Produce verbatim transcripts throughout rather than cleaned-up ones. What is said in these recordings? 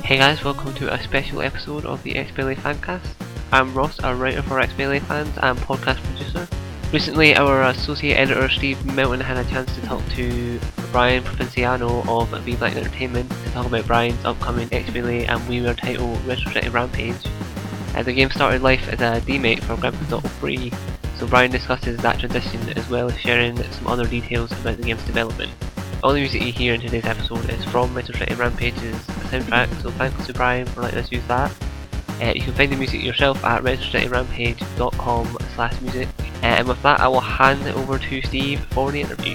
Hey guys, welcome to a special episode of the X B L A Fancast. I'm Ross, a writer for X B L A Fans and podcast producer. Recently, our associate editor Steve Melton had a chance to talk to Brian Provinciano of V-Light Entertainment to talk about Brian's upcoming X B L A and WiiWare title Retrospective Rampage. Uh, the game started life as a D-Mate for Grand Theft Auto three, so Brian discusses that transition as well as sharing some other details about the game's development. All the music you hear in today's episode is from Retrospective Rampage's soundtrack, so thanks to Brian for letting us use that. Uh, you can find the music yourself at retrospective rampage dot com slash music. Uh, and with that, I will hand it over to Steve for the interview.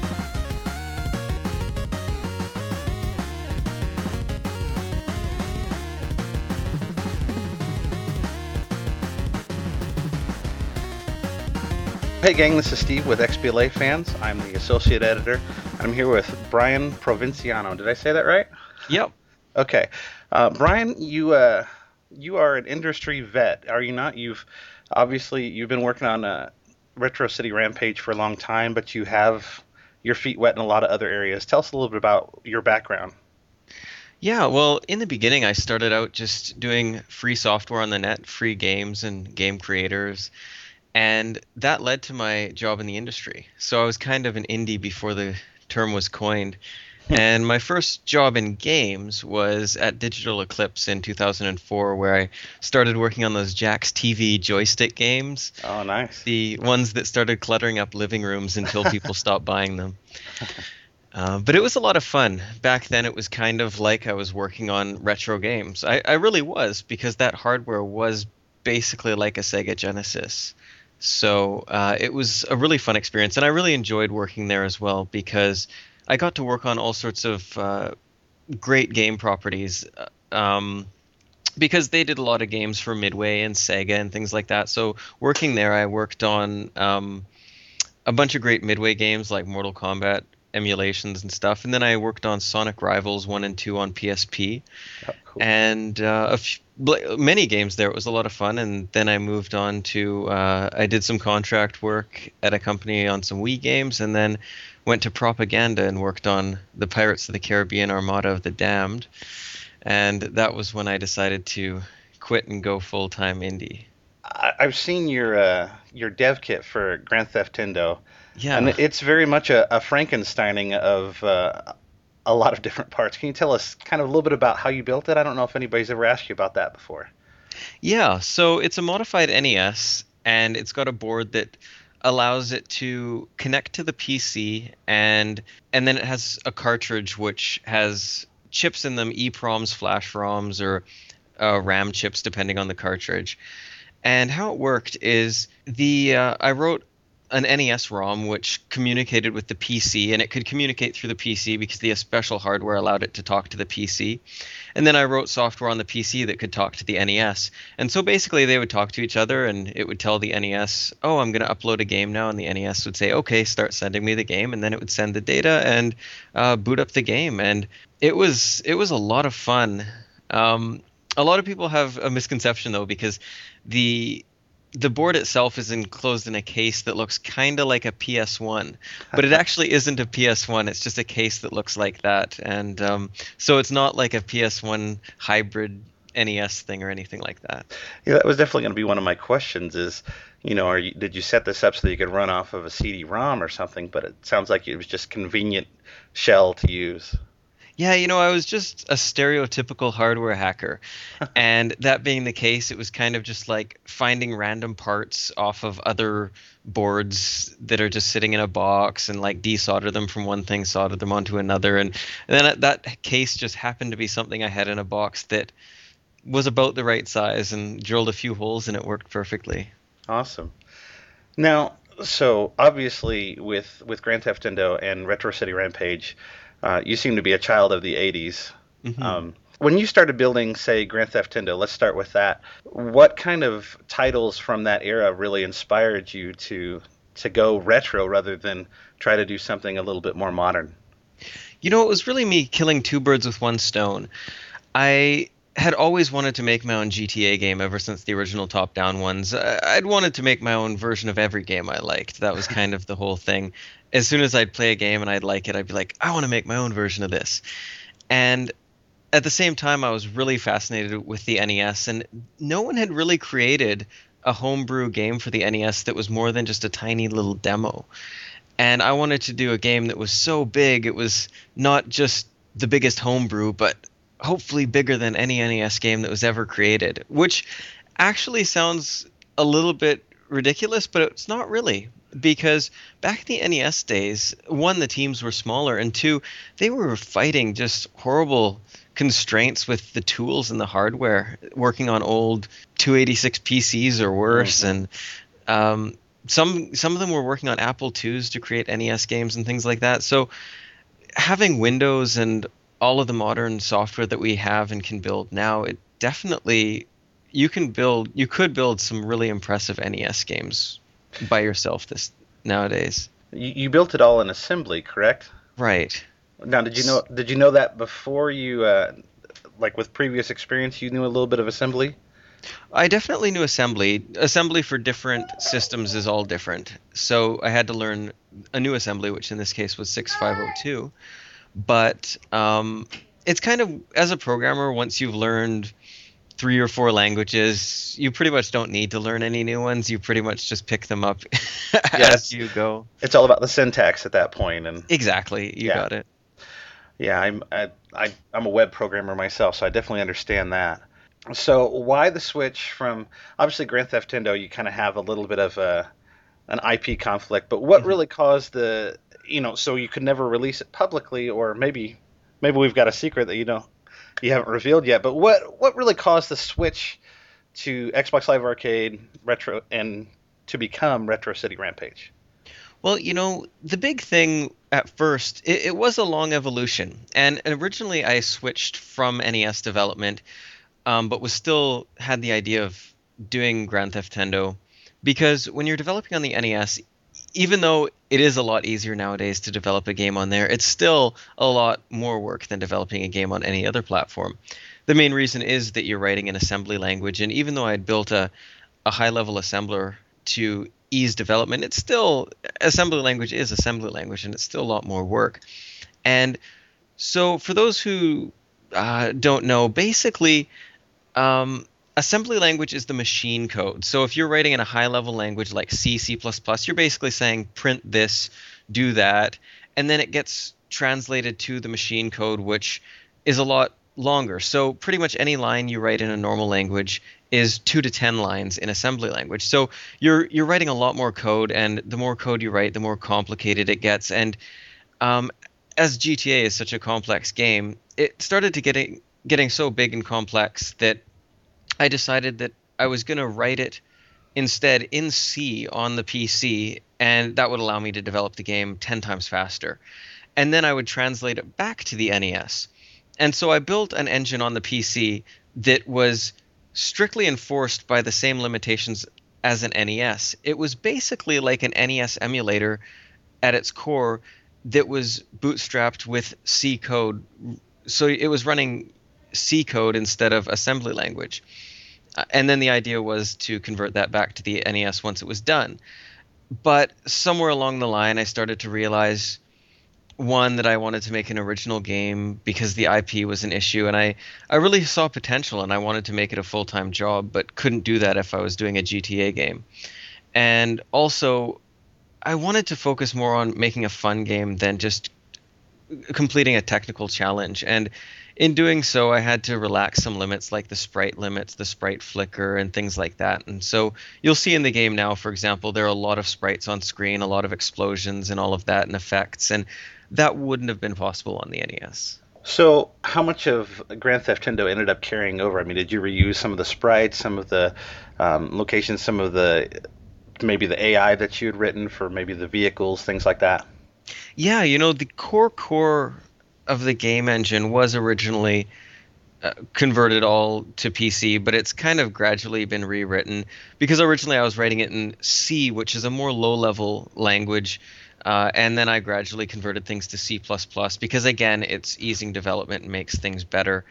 Hey gang, this is Steve with X B L A Fans. I'm the associate editor. I'm here with Brian Provinciano. Did I say that right? Yep. Okay. Uh, Brian, you uh, you are an industry vet, are you not? You've obviously you've been working on uh, Retro City Rampage for a long time, but you have your feet wet in a lot of other areas. Tell us a little bit about your background. Yeah, well, in the beginning, I started out just doing free software on the net, free games and game creators. And that led to my job in the industry. So I was kind of an indie before the term was coined. And my first job in games was at Digital Eclipse in two thousand four, where I started working on those Jack's T V joystick games. Oh, nice. The ones that started cluttering up living rooms until people stopped buying them. Uh, but it was a lot of fun. Back then, it was kind of like I was working on retro games. I, I really was, because that hardware was basically like a Sega Genesis. So uh, it was a really fun experience, and I really enjoyed working there as well because I got to work on all sorts of uh, great game properties um, because they did a lot of games for Midway and Sega and things like that. So working there, I worked on um, a bunch of great Midway games like Mortal Kombat emulations and stuff, and then I worked on Sonic Rivals one and two on P S P. Oh, cool. And uh, a few, many games there. It was a lot of fun, and then I moved on to uh, I did some contract work at a company on some Wii games, and then went to Propaganda and worked on the Pirates of the Caribbean Armada of the Damned, and that was when I decided to quit and go full-time indie. I've seen your uh, your dev kit for Grand Theft Auto. Yeah. And it's very much a, a Frankensteining of uh, a lot of different parts. Can you tell us kind of a little bit about how you built it? I don't know if anybody's ever asked you about that before. Yeah, so it's a modified N E S, and it's got a board that allows it to connect to the P C, and and then it has a cartridge which has chips in them, EEPROMs, flash ROMs, or uh, RAM chips, depending on the cartridge. And how it worked is the uh, I wrote an N E S ROM which communicated with the P C, and it could communicate through the P C because the special hardware allowed it to talk to the P C. And then I wrote software on the P C that could talk to the N E S. And so basically they would talk to each other, and it would tell the N E S, oh, I'm going to upload a game now, and the N E S would say, okay, start sending me the game, and then it would send the data and uh, boot up the game. And it was it was a lot of fun. Um, a lot of people have a misconception, though, because the the board itself is enclosed in a case that looks kind of like a P S one, but it actually isn't a P S one. It's just a case that looks like that. And um, so it's not like a P S one hybrid N E S thing or anything like that. Yeah, that was definitely going to be one of my questions is, you know, are you, did you set this up so that you could run off of a C D ROM or something? But it sounds like it was just convenient shell to use. Yeah, you know, I was just a stereotypical hardware hacker. And that being the case, it was kind of just like finding random parts off of other boards that are just sitting in a box and like desolder them from one thing, solder them onto another. And, and then that case just happened to be something I had in a box that was about the right size, and drilled a few holes and it worked perfectly. Awesome. Now, so obviously with, with Grand Theft Auto and Retro City Rampage, Uh, you seem to be a child of the eighties. Mm-hmm. Um, when you started building, say, Grand Theft Auto, let's start with that. What kind of titles from that era really inspired you to to go retro rather than try to do something a little bit more modern? You know, it was really me killing two birds with one stone. I had always wanted to make my own G T A game ever since the original top-down ones. I'd wanted to make my own version of every game I liked. That was kind of the whole thing. As soon as I'd play a game and I'd like it, I'd be like, I want to make my own version of this. And at the same time, I was really fascinated with the N E S, and no one had really created a homebrew game for the N E S that was more than just a tiny little demo. And I wanted to do a game that was so big, it was not just the biggest homebrew, but hopefully bigger than any N E S game that was ever created, which actually sounds a little bit ridiculous, but it's not really. Because back in the N E S days, one, the teams were smaller, and two, they were fighting just horrible constraints with the tools and the hardware, working on old two eighty-six P Cs or worse, mm-hmm. and um, some some of them were working on Apple twos to create N E S games and things like that. So having Windows and all of the modern software that we have and can build now, it definitely you can build you could build some really impressive N E S games by yourself this nowadays. You, you built it all in assembly, correct? Right. Now, did you know did you know that before you, uh, like with previous experience, you knew a little bit of assembly? I definitely knew assembly. Assembly for different systems is all different. So I had to learn a new assembly, which in this case was six five oh two. But um, it's kind of, as a programmer, once you've learned three or four languages, you pretty much don't need to learn any new ones. You pretty much just pick them up yes. as you go. It's all about the syntax at that point, and exactly, you yeah. got it. Yeah, I'm I, I I'm a web programmer myself, so I definitely understand that. So why the switch from, obviously Grand Theft Auto, you kind of have a little bit of a an I P conflict, but what mm-hmm. really caused the, you know, so you could never release it publicly, or maybe maybe we've got a secret that you don't you haven't revealed yet, but what what really caused the switch to Xbox Live Arcade Retro and to become Retro City Rampage? Well, you know, the big thing at first, it, it was a long evolution. And originally I switched from N E S development, um, but was still had the idea of doing Grand Theft Auto, because when you're developing on the N E S, even though it is a lot easier nowadays to develop a game on there, it's still a lot more work than developing a game on any other platform. The main reason is that you're writing an assembly language, and even though I had built a, a high-level assembler to ease development, it's still, assembly language is assembly language, and it's still a lot more work. And so for those who uh, don't know, basically, um, assembly language is the machine code. So if you're writing in a high-level language like C, C++, you're basically saying print this, do that, and then it gets translated to the machine code, which is a lot longer. So pretty much any line you write in a normal language is two to ten lines in assembly language. So you're you're writing a lot more code, and the more code you write, the more complicated it gets. And um, as G T A is such a complex game, it started to getting getting so big and complex that I decided that I was going to write it instead in C on the P C, and that would allow me to develop the game ten times faster. And then I would translate it back to the N E S. And so I built an engine on the P C that was strictly enforced by the same limitations as an N E S. It was basically like an N E S emulator at its core that was bootstrapped with C code. So it was running C code instead of assembly language. Uh, and then the idea was to convert that back to the N E S once it was done. But somewhere along the line, I started to realize, one, that I wanted to make an original game because the I P was an issue, and I, I really saw potential, and I wanted to make it a full-time job, but couldn't do that if I was doing a G T A game. And also, I wanted to focus more on making a fun game than just completing a technical challenge. And in doing so, I had to relax some limits like the sprite limits, the sprite flicker, and things like that. And so you'll see in the game now, for example, there are a lot of sprites on screen, a lot of explosions and all of that and effects, and that wouldn't have been possible on the N E S. So how much of Grand Theft Auto ended up carrying over? I mean, did you reuse some of the sprites, some of the um, locations, some of the maybe the A I that you had written for maybe the vehicles, things like that? Yeah, you know, the core core of the game engine was originally uh, converted all to P C, but it's kind of gradually been rewritten, because originally I was writing it in C, which is a more low-level language, uh, and then I gradually converted things to C plus plus because, again, it's easing development and makes things better.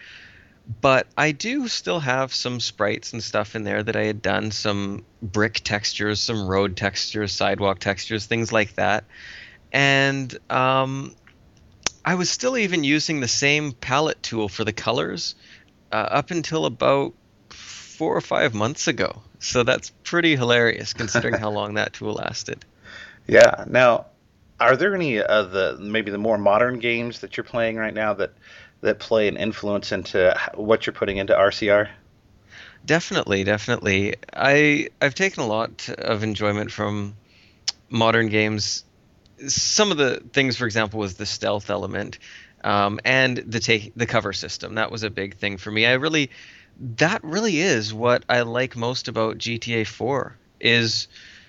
But I do still have some sprites and stuff in there that I had done, some brick textures, some road textures, sidewalk textures, things like that. And um, I was still even using the same palette tool for the colors uh, up until about four or five months ago. So that's pretty hilarious considering how long that tool lasted. Yeah. Now, are there any of the maybe the more modern games that you're playing right now that that play an influence into what you're putting into R C R? Definitely, definitely. I I've taken a lot of enjoyment from modern games. Some of the things, for example, was the stealth element, um, and the take the cover system. That was a big thing for me. I really, that really is what I like most about G T A four. Is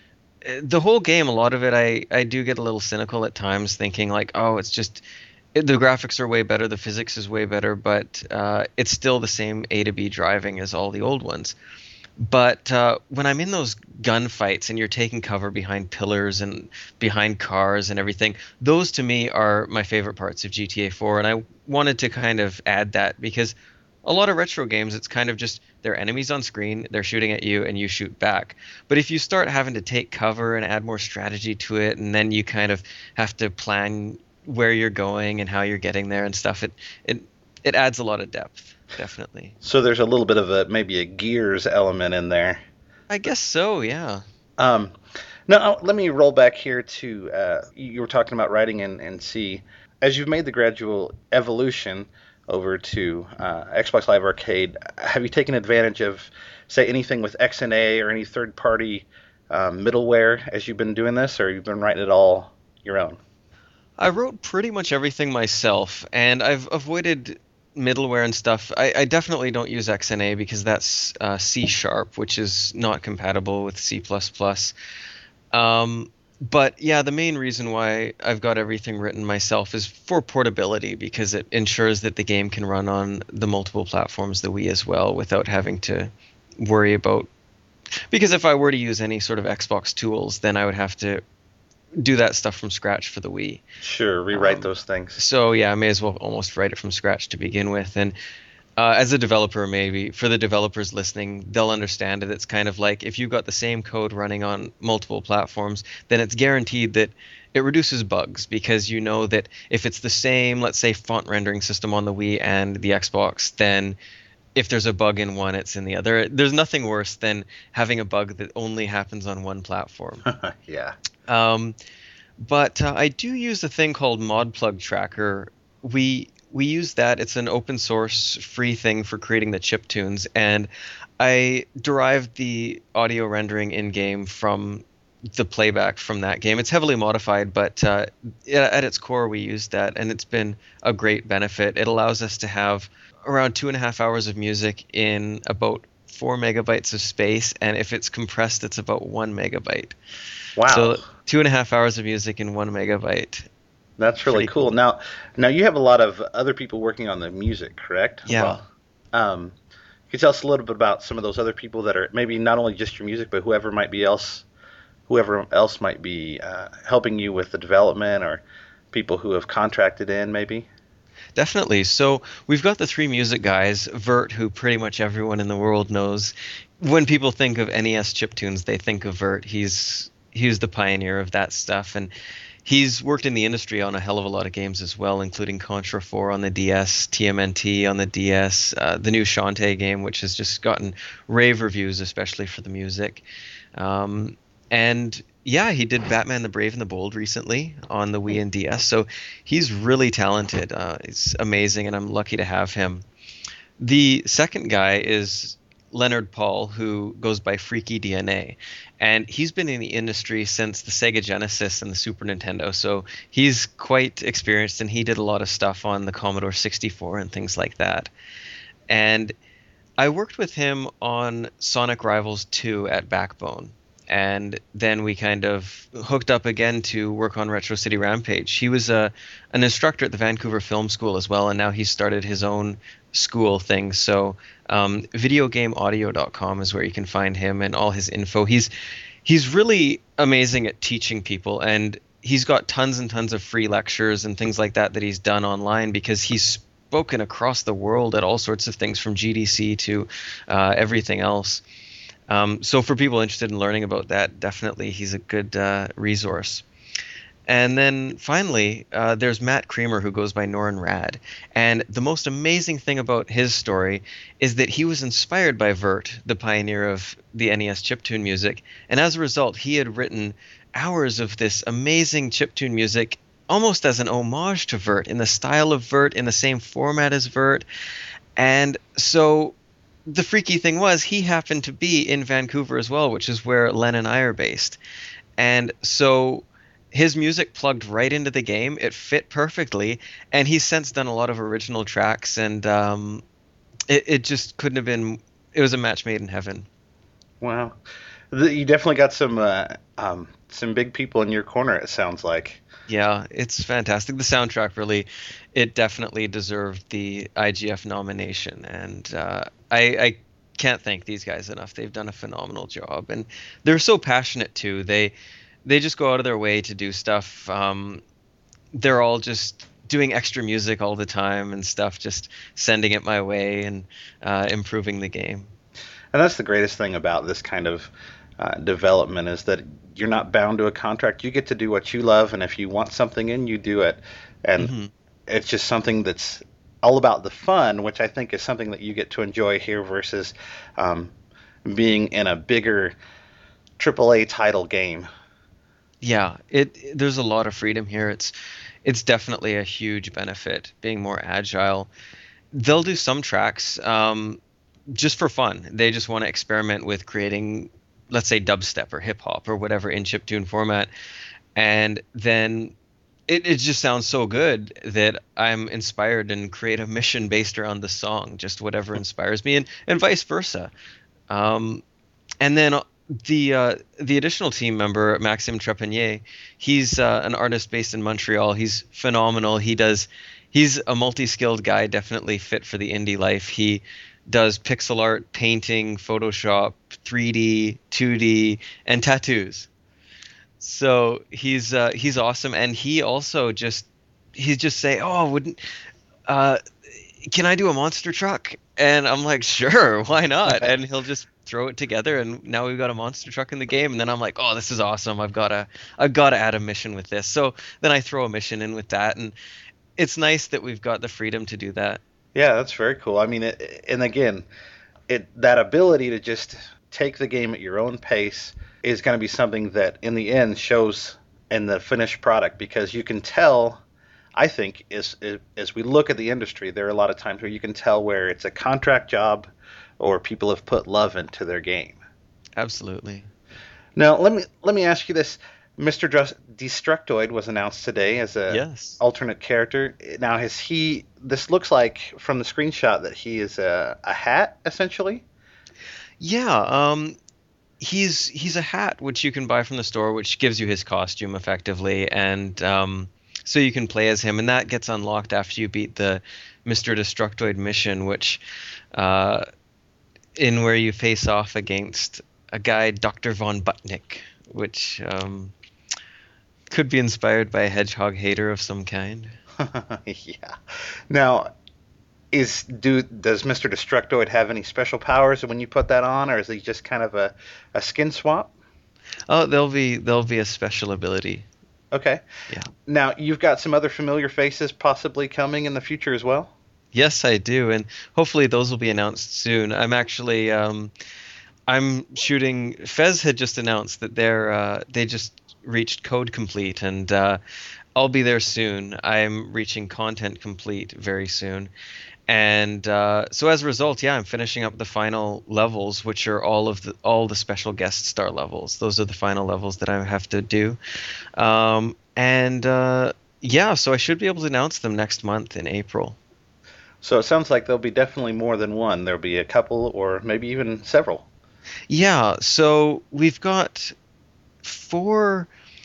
the whole game. A lot of it, I I do get a little cynical at times, thinking like, oh, it's just it, the graphics are way better, the physics is way better, but uh, it's still the same A to B driving as all the old ones. But uh, when I'm in those gunfights and you're taking cover behind pillars and behind cars and everything, those to me are my favorite parts of G T A four. And I wanted to kind of add that because a lot of retro games, it's kind of just there are enemies on screen, they're shooting at you, and you shoot back. But if you start having to take cover and add more strategy to it, and then you kind of have to plan where you're going and how you're getting there and stuff, it it, it adds a lot of depth. Definitely. So there's a little bit of a maybe a Gears element in there. I guess so, yeah. Um, now let me roll back here to uh, you were talking about writing in, in C. As you've made the gradual evolution over to uh, Xbox Live Arcade, have you taken advantage of, say, anything with X N A or any third-party um, middleware as you've been doing this, or you've been writing it all your own? I wrote pretty much everything myself, and I've avoided middleware and stuff. I, I definitely don't use X N A because that's uh, C Sharp, which is not compatible with C plus plus. Um, but yeah, the main reason why I've got everything written myself is for portability, because it ensures that the game can run on the multiple platforms, the Wii as well, without having to worry about... Because if I were to use any sort of Xbox tools, then I would have to do that stuff from scratch for the Wii. Sure, rewrite um, those things. So yeah, I may as well almost write it from scratch to begin with. And uh, as a developer, maybe for the developers listening, they'll understand it. It's kind of like if you've got the same code running on multiple platforms, then it's guaranteed that it reduces bugs, because you know that if it's the same, let's say, font rendering system on the Wii and the Xbox, then if there's a bug in one, it's in the other. There's nothing worse than having a bug that only happens on one platform. Yeah. Um, but uh, I do use a thing called ModPlug Tracker. We we use that. It's an open source free thing for creating the chiptunes, and I derived the audio rendering in game from the playback from that game. It's heavily modified, but uh, at its core we used that, and it's been a great benefit. It allows us to have around two and a half hours of music in about four megabytes of space, and if it's compressed, it's about one megabyte. Wow. So two and a half hours of music in one megabyte. That's really cool. cool. Now, now you have a lot of other people working on the music, correct? Yeah. Well, um, can you tell us a little bit about some of those other people that are maybe not only just your music, but whoever might be else, whoever else might be uh, helping you with the development, or people who have contracted in, maybe? Definitely. So we've got the three music guys. Vert, who pretty much everyone in the world knows. When people think of N E S chiptunes, they think of Vert. He's he's the pioneer of that stuff, and he's worked in the industry on a hell of a lot of games as well, including Contra four on the D S, T M N T on the D S, uh, the new Shantae game, which has just gotten rave reviews, especially for the music. Um, and yeah, he did Batman the Brave and the Bold recently on the Wii and D S, so he's really talented. Uh, he's amazing, and I'm lucky to have him. The second guy is Leonard Paul, who goes by Freaky D N A, and he's been in the industry since the Sega Genesis and the Super Nintendo, so he's quite experienced, and he did a lot of stuff on the Commodore sixty-four and things like that. And I worked with him on Sonic Rivals two at Backbone, and then we kind of hooked up again to work on Retro City Rampage. He was a an instructor at the Vancouver Film School as well, and now he's started his own school thing. So um, video game audio dot com is where you can find him and all his info. He's he's really amazing at teaching people, and he's got tons and tons of free lectures and things like that that he's done online, because he's spoken across the world at all sorts of things, from G D C to uh, everything else. Um, so for people interested in learning about that, definitely he's a good uh, resource. And then finally, uh, there's Matt Creamer, who goes by Norrin Rad. And the most amazing thing about his story is that he was inspired by Vert, the pioneer of the N E S chiptune music. And as a result, he had written hours of this amazing chiptune music almost as an homage to Vert, in the style of Vert, in the same format as Vert. And so the freaky thing was, he happened to be in Vancouver as well, which is where Len and I are based. And so his music plugged right into the game. It fit perfectly, and he's since done a lot of original tracks, and um, it, it just couldn't have been. It was a match made in heaven. Wow, the, you definitely got some uh, um, some big people in your corner. It sounds like. Yeah, it's fantastic. The soundtrack really, it definitely deserved the I G F nomination, and uh, I, I can't thank these guys enough. They've done a phenomenal job, and they're so passionate too. They they just go out of their way to do stuff. Um, they're all just doing extra music all the time and stuff, just sending it my way and uh, improving the game. And that's the greatest thing about this kind of uh, development, is that you're not bound to a contract. You get to do what you love, and if you want something in, you do it. And mm-hmm. it's just something that's all about the fun, which I think is something that you get to enjoy here versus um, being in a bigger triple A title game. Yeah, it there's a lot of freedom here. It's it's definitely a huge benefit, being more agile. They'll do some tracks um, just for fun. They just want to experiment with creating, let's say, dubstep or hip hop or whatever in chiptune format, and then it, it just sounds so good that I'm inspired and create a mission based around the song, just whatever inspires me, and, and vice versa. Um, and then the uh, the additional team member, Maxime Trepanier, he's uh, an artist based in Montreal. He's phenomenal. He does he's a multi-skilled guy, definitely fit for the indie life. He does pixel art, painting, Photoshop, three D, two D, and tattoos. So he's uh, he's awesome, and he also just he's just say, oh, wouldn't uh, can I do a monster truck? And I'm like, sure, why not? And he'll just throw it together, and now we've got a monster truck in the game. And then I'm like, oh, this is awesome. I've got to I've got to add a mission with this. So then I throw a mission in with that, and it's nice that we've got the freedom to do that. Yeah, that's very cool. I mean, it, and again, it that ability to just take the game at your own pace is going to be something that in the end shows in the finished product, because you can tell, I think, as, as we look at the industry, there are a lot of times where you can tell where it's a contract job or people have put love into their game. Absolutely. Now, let me let me ask you this. Mister Destructoid was announced today as a yes. alternate character. Now, has he? This looks like from the screenshot that he is a, a hat, essentially. Yeah, um, he's he's a hat which you can buy from the store, which gives you his costume effectively, and um, so you can play as him, and that gets unlocked after you beat the Mister Destructoid mission, which uh, in where you face off against a guy, Doctor Von Butnick, which um, could be inspired by a hedgehog hater of some kind. Yeah. Now, is do does Mister Destructoid have any special powers when you put that on, or is he just kind of a, a skin swap? Oh, there'll be there'll be a special ability. Okay. Yeah. Now, you've got some other familiar faces possibly coming in the future as well? Yes, I do, and hopefully those will be announced soon. I'm actually um, I'm shooting. Fez had just announced that they're uh, they just reached code complete, and uh, I'll be there soon. I'm reaching content complete very soon, and uh, so as a result, yeah, I'm finishing up the final levels, which are all of the all the special guest star levels. Those are the final levels that I have to do, um, and uh, yeah, so I should be able to announce them next month in April. So it sounds like there'll be definitely more than one. There'll be a couple, or maybe even several. Yeah, so we've got four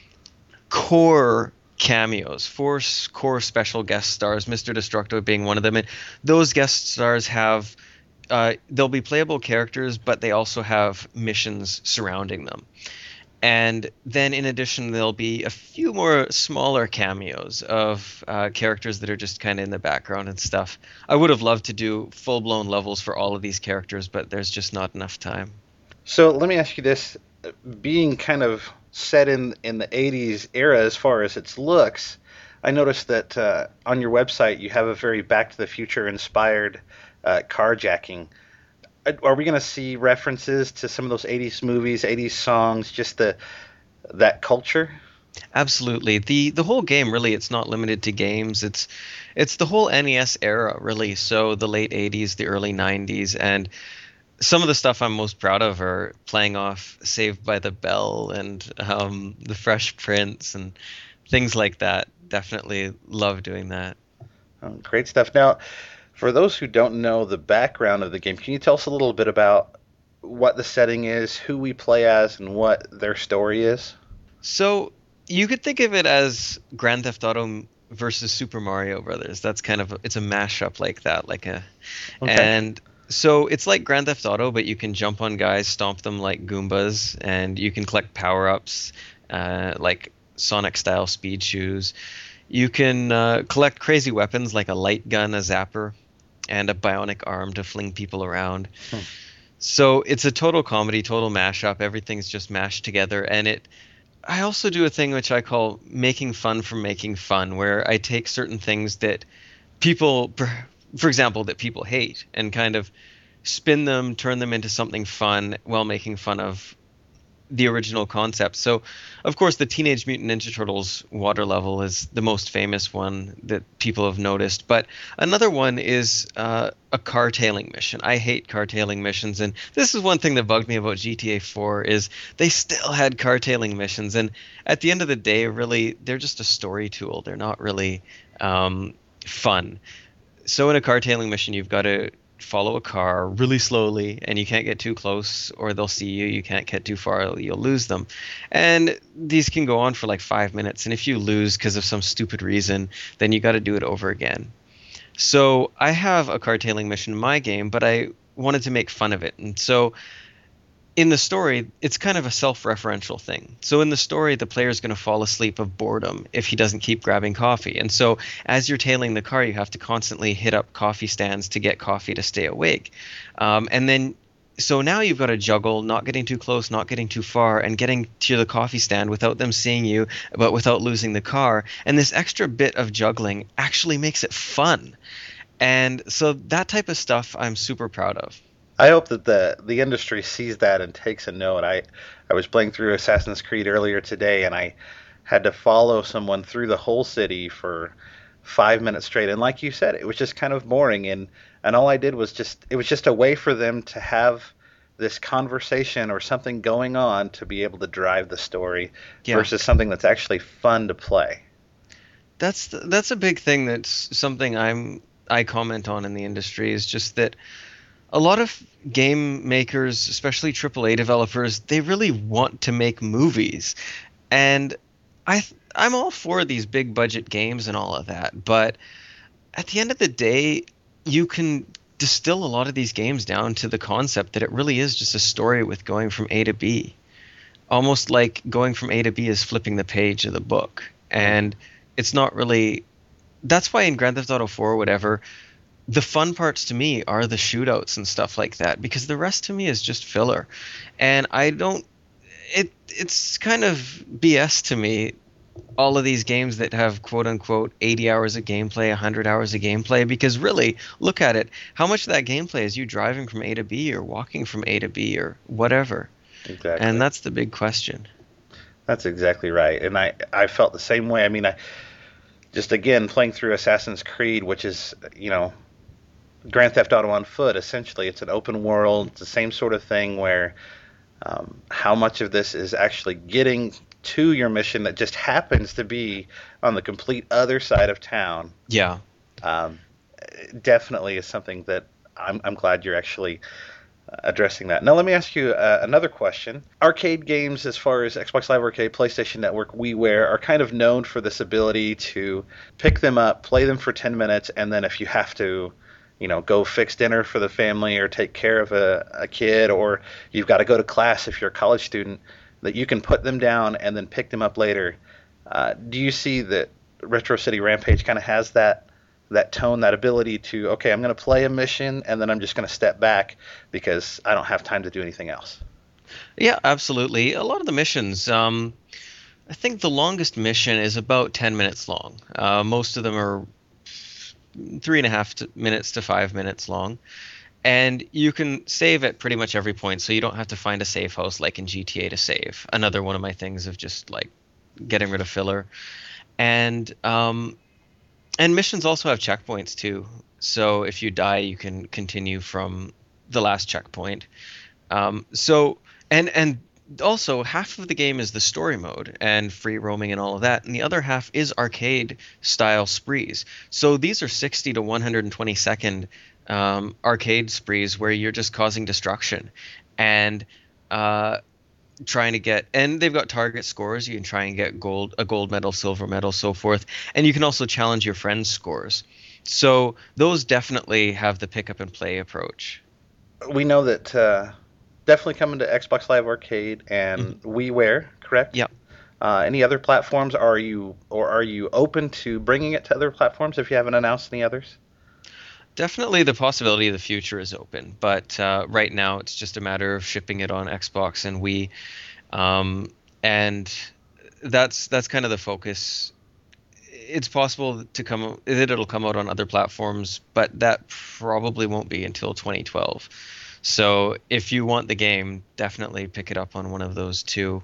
core cameos, four core special guest stars, Mister Destructoid being one of them. And those guest stars have, uh, they'll be playable characters, but they also have missions surrounding them. And then in addition, there'll be a few more smaller cameos of uh, characters that are just kind of in the background and stuff. I would have loved to do full-blown levels for all of these characters, but there's just not enough time. So let me ask you this. Being kind of set in in the eighties era as far as its looks. I noticed that uh, on your website you have a very Back to the Future inspired uh, carjacking. Are we going to see references to some of those eighties movies, eighties songs, just the that culture? Absolutely. The the whole game, really, it's not limited to games. It's it's the whole N E S era, really. So the late eighties, the early nineties, and some of the stuff I'm most proud of are playing off Saved by the Bell and um, The Fresh Prince and things like that. Definitely love doing that. Oh, great stuff. Now, for those who don't know the background of the game, can you tell us a little bit about what the setting is, who we play as, and what their story is? So you could think of it as Grand Theft Auto versus Super Mario Brothers. That's kind of, it's a mashup like that, like a, okay. And so it's like Grand Theft Auto, but you can jump on guys, stomp them like Goombas, and you can collect power-ups uh, like Sonic-style speed shoes. You can uh, collect crazy weapons like a light gun, a zapper, and a bionic arm to fling people around. Hmm. So it's a total comedy, total mashup. Everything's just mashed together, and it. I also do a thing which I call making fun from making fun, where I take certain things that people, for example, that people hate, and kind of spin them, turn them into something fun while making fun of the original concept. So, of course, the Teenage Mutant Ninja Turtles water level is the most famous one that people have noticed. But another one is uh, a car tailing mission. I hate car tailing missions, and this is one thing that bugged me about G T A four is they still had car tailing missions. And at the end of the day, really, they're just a story tool. They're not really um, fun. So in a car tailing mission, you've got to follow a car really slowly, and you can't get too close or they'll see you. You can't get too far, you'll lose them. And these can go on for like five minutes, and if you lose because of some stupid reason, then you got to do it over again. So I have a car tailing mission in my game, but I wanted to make fun of it. And so in the story, it's kind of a self-referential thing. So in the story, the player is going to fall asleep of boredom if he doesn't keep grabbing coffee. And so as you're tailing the car, you have to constantly hit up coffee stands to get coffee to stay awake. Um, and then, so now you've got to juggle, not getting too close, not getting too far, and getting to the coffee stand without them seeing you, but without losing the car. And this extra bit of juggling actually makes it fun. And so that type of stuff I'm super proud of. I hope that the the industry sees that and takes a note. I, I was playing through Assassin's Creed earlier today, and I had to follow someone through the whole city for five minutes straight. And like you said, it was just kind of boring. And, and all I did was just, it was just a way for them to have this conversation or something going on to be able to drive the story yeah. versus something that's actually fun to play. That's that's a big thing. That's something I'm I comment on in the industry, is just that a lot of game makers, especially triple A developers, they really want to make movies. And I, I'm all for these big budget games and all of that. But at the end of the day, you can distill a lot of these games down to the concept that it really is just a story with going from A to B. Almost like going from A to B is flipping the page of the book. And it's not really... That's why in Grand Theft Auto four or whatever... the fun parts to me are the shootouts and stuff like that, because the rest to me is just filler. And I don't it it's kind of B S to me, all of these games that have quote unquote eighty hours of gameplay, one hundred hours of gameplay, because really, look at it, how much of that gameplay is you driving from A to B or walking from A to B or whatever? Exactly. And that's the big question. That's exactly right. And I I felt the same way. I mean, I just again playing through Assassin's Creed, which is, you know, Grand Theft Auto on foot, essentially. It's an open world. It's the same sort of thing where um, how much of this is actually getting to your mission that just happens to be on the complete other side of town. Yeah. Um, definitely is something that I'm, I'm glad you're actually addressing that. Now, let me ask you uh, another question. Arcade games, as far as Xbox Live Arcade, PlayStation Network, WiiWare, are kind of known for this ability to pick them up, play them for ten minutes, and then if you have to, you know, go fix dinner for the family or take care of a, a kid, or you've got to go to class if you're a college student, that you can put them down and then pick them up later. Uh, do you see that Retro City Rampage kind of has that that tone, that ability to, okay, I'm going to play a mission and then I'm just going to step back because I don't have time to do anything else? Yeah, absolutely. A lot of the missions, um, I think the longest mission is about ten minutes long. Uh, most of them are three and a half to, minutes to five minutes long. And you can save at pretty much every point, so you don't have to find a safe house like in G T A to save. Another one of my things of just like getting rid of filler. And um, and missions also have checkpoints too. So if you die, you can continue from the last checkpoint. Um, so and and also half of the game is the story mode and free roaming and all of that, and the other half is arcade style sprees. So these are sixty to one hundred twenty second um, arcade sprees where you're just causing destruction and uh, trying to get, and they've got target scores. You can try and get gold, a gold medal, silver medal, so forth, and you can also challenge your friends' scores. So those definitely have the pick up and play approach. We know that uh, definitely coming to Xbox Live Arcade and mm-hmm. WiiWare, correct? Yep. Uh, any other platforms? Are you or are you open to bringing it to other platforms if you haven't announced any others? Definitely, the possibility of the future is open, but uh, right now it's just a matter of shipping it on Xbox and Wii, um, and that's that's kind of the focus. It's possible to come that it'll come out on other platforms, but that probably won't be until twenty twelve. So if you want the game, definitely pick it up on one of those two.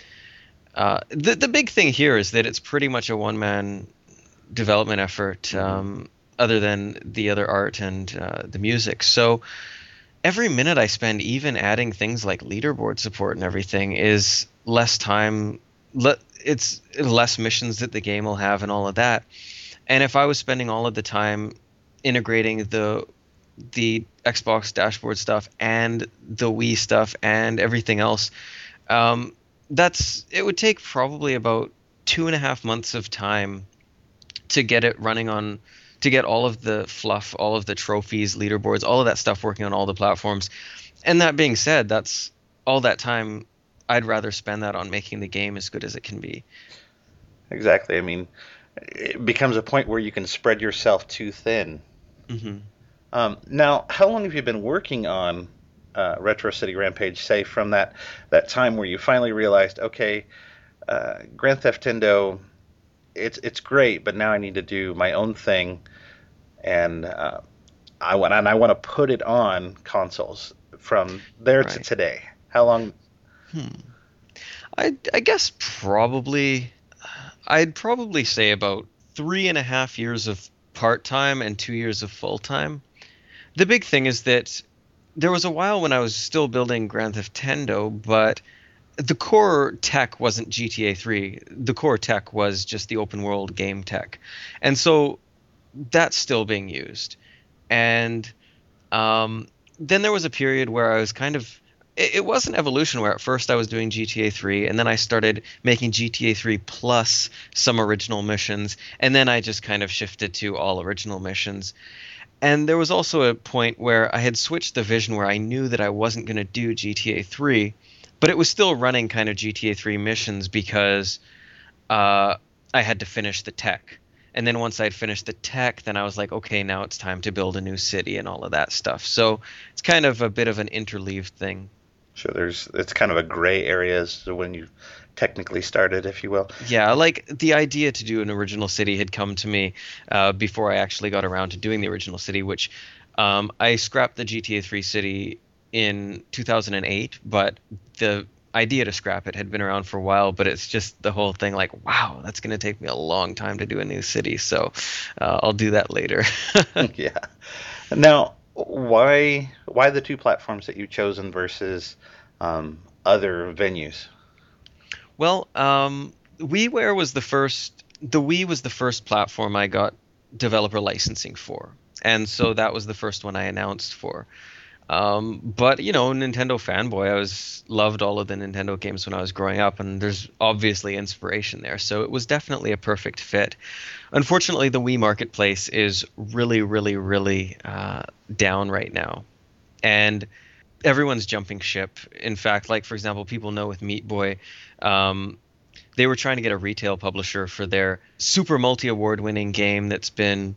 Uh, the the big thing here is that it's pretty much a one man development effort. Mm-hmm. Um, other than the other art and uh, the music. So every minute I spend even adding things like leaderboard support and everything is less time, le- it's less missions that the game will have and all of that. And if I was spending all of the time integrating the the Xbox dashboard stuff and the Wii stuff and everything else, um, that's it would take probably about two and a half months of time to get it running on to get all of the fluff, all of the trophies, leaderboards, all of that stuff working on all the platforms. And that being said, that's all that time I'd rather spend that on making the game as good as it can be. Exactly. I mean, it becomes a point where you can spread yourself too thin. Mm-hmm. Um, now, how long have you been working on uh, Retro City Rampage, say from that, that time where you finally realized, okay, uh, Grand Theft Auto, it's it's great, but now I need to do my own thing, and uh, I want and I want to put it on consoles from there right. to today. How long? Hmm. I I guess probably I'd probably say about three and a half years of part time and two years of full time. The big thing is that there was a while when I was still building Grand Theft Auto, but the core tech wasn't G T A three. The core tech was just the open world game tech. And so that's still being used. And um, then there was a period where I was kind of, it, it was an evolution where at first I was doing G T A three, and then I started making G T A three plus some original missions, and then I just kind of shifted to all original missions. And there was also a point where I had switched the vision where I knew that I wasn't going to do G T A three, but it was still running kind of G T A three missions because uh, I had to finish the tech. And then once I'd finished the tech, then I was like, okay, now it's time to build a new city and all of that stuff. So it's kind of a bit of an interleaved thing. Sure, there's it's kind of a gray area as to when you technically started, if you will. Yeah, like the idea to do an original city had come to me uh, before I actually got around to doing the original city, which um, I scrapped the G T A three city in two thousand eight, but the idea to scrap it had been around for a while, but it's just the whole thing like, wow, that's going to take me a long time to do a new city, so uh, I'll do that later. Yeah. Now, why why the two platforms that you've chosen versus um, other venues? Well, um, WiiWare was the first, the Wii was the first platform I got developer licensing for, and so that was the first one I announced for. Um, but, you know, Nintendo fanboy, I was loved all of the Nintendo games when I was growing up, and there's obviously inspiration there. So it was definitely a perfect fit. Unfortunately, the Wii marketplace is really, really, really uh, down right now. And everyone's jumping ship. In fact, like, for example, people know with Meat Boy, um, they were trying to get a retail publisher for their super multi-award winning game that's been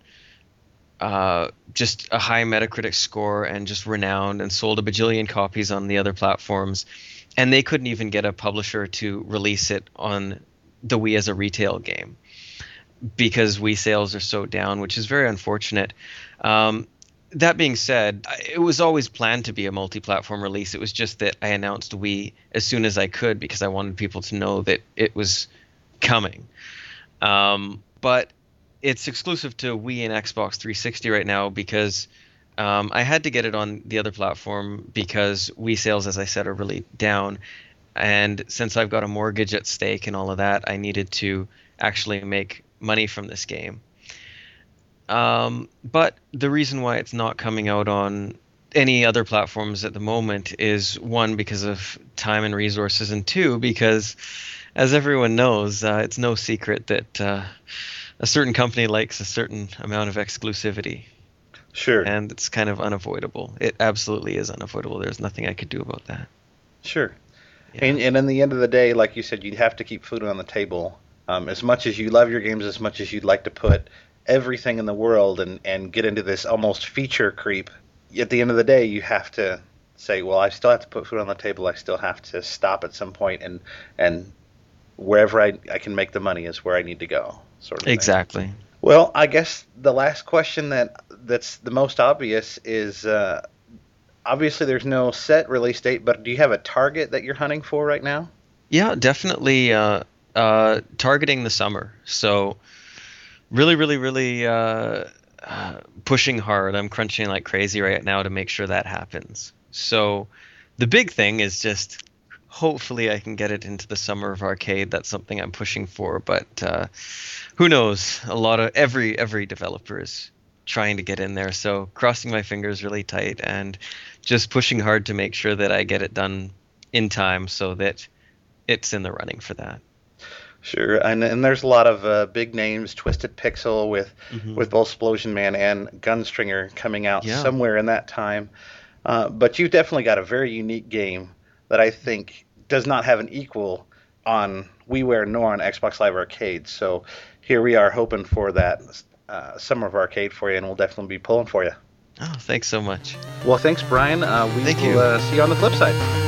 Uh, just a high Metacritic score and just renowned and sold a bajillion copies on the other platforms. and they couldn't even get a publisher to release it on the Wii as a retail game because Wii sales are so down, which is very unfortunate. Um, that being said, it was always planned to be a multi-platform release. It was just that I announced Wii as soon as I could because I wanted people to know that it was coming. Um, but it's exclusive to Wii and Xbox three sixty right now because um, I had to get it on the other platform because Wii sales, as I said, are really down. And since I've got a mortgage at stake and all of that, I needed to actually make money from this game. Um, but the reason why it's not coming out on any other platforms at the moment is, one, because of time and resources, and two, because, as everyone knows, uh, it's no secret that uh, a certain company likes a certain amount of exclusivity. Sure. And it's kind of unavoidable. It absolutely is unavoidable. There's nothing I could do about that. Sure. Yeah. And, and in the end of the day, like you said, you have to keep food on the table. Um, as much as you love your games, as much as you'd like to put everything in the world and, and get into this almost feature creep, at the end of the day, you have to say, well, I still have to put food on the table. I still have to stop at some point, and and wherever I, I can make the money is where I need to go, sort of thing. Exactly. Well, I guess the last question that that's the most obvious is, uh, obviously there's no set release date, but do you have a target that you're hunting for right now? Yeah, definitely uh, uh, targeting the summer. So really, really, really uh, uh, pushing hard. I'm crunching like crazy right now to make sure that happens. So the big thing is just hopefully I can get it into the summer of arcade. That's something I'm pushing for, but uh, who knows? A lot of every every developer is trying to get in there. So crossing my fingers really tight and just pushing hard to make sure that I get it done in time so that it's in the running for that. Sure, and and there's a lot of uh, big names, Twisted Pixel with mm-hmm. with both Splosion Man and Gunstringer coming out yeah. somewhere in that time. Uh, but you've definitely got a very unique game that I think does not have an equal on WiiWare nor on Xbox Live Arcade. So here we are hoping for that uh, summer of arcade for you, and we'll definitely be pulling for you. Oh, thanks so much. Well, thanks, Brian. Uh, we Thank will you. Uh, see you on the flip side.